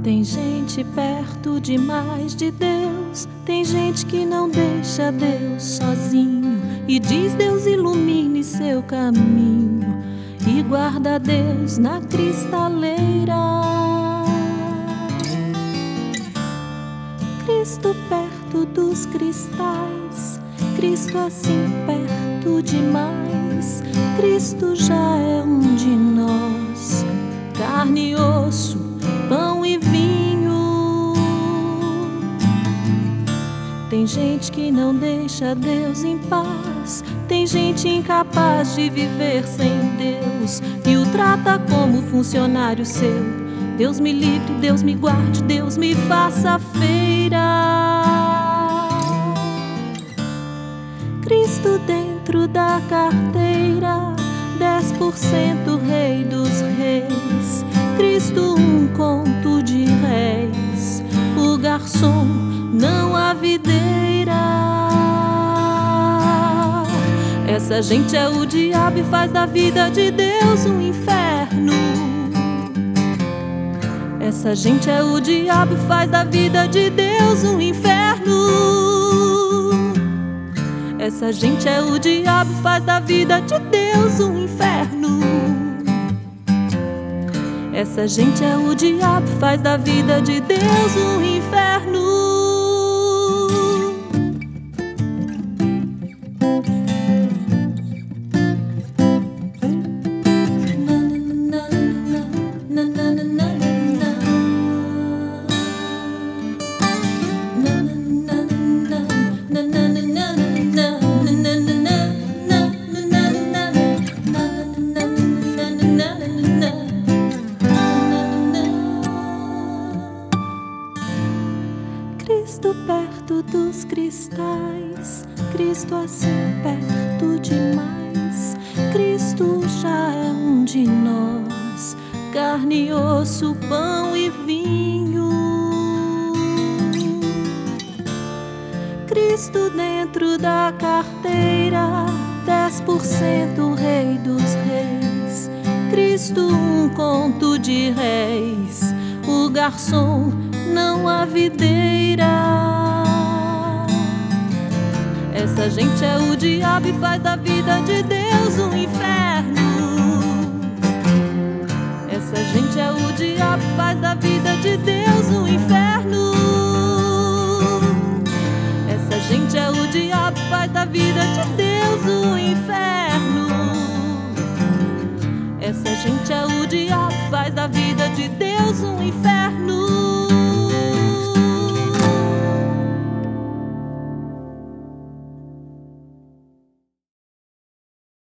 Tem gente perto demais de Deus, tem gente que não deixa Deus sozinho e diz: Deus ilumine seu caminho, e guarda Deus na cristaleira. Cristo perto dos cristais, Cristo assim perto demais. Cristo já é um de nós, carne e osso, pão e vinho. Tem gente que não deixa Deus em paz, tem gente incapaz de viver sem Deus e o trata como funcionário seu. Deus me livre, Deus me guarde, Deus me faça feira. Cristo dentro da carteira, 10% rei dos reis. Cristo um conto de réis, o garçom, não a videira. Essa gente é o diabo e faz da vida de Deus um inferno. Essa gente é o diabo e faz da vida de Deus um inferno. Essa gente é o diabo e faz da vida de Deus um inferno. Essa gente é o diabo e faz da vida de Deus um inferno. Cristo perto dos cristais, Cristo assim perto demais. Cristo já é um de nós, carne e osso, pão e vinho. Cristo dentro da carteira, 10% rei dos reis. Cristo um conto de réis, o garçom, não a videira. Essa gente é o diabo e faz da vida de Deus um inferno. Essa gente é o diabo e faz da vida de Deus um inferno. Essa gente é o diabo e faz da vida de Deus um inferno. Essa gente é o diabo e faz da vida de Deus um inferno.